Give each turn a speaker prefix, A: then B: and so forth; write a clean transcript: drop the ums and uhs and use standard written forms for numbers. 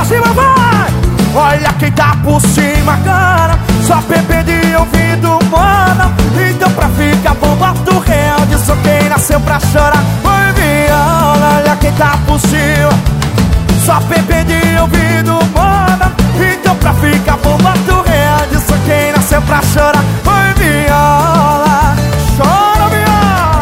A: cima, vai! Olha quem tá por cima, cara. Só bebê de ouvido, mano. Então pra ficar bom, bota o real. Diz quem nasceu pra chorar.